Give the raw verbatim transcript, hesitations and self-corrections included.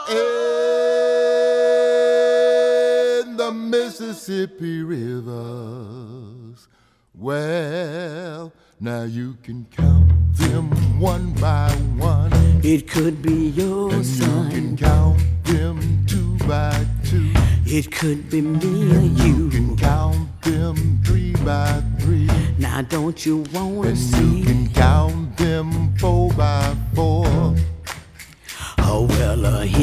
in the Mississippi rivers. Well, now you can count them one by one. It could be your and son. You can count them two by two. It could be me or you. You can count them three by three. Now don't you wanna and see? You can count them four by four. Oh well, uh,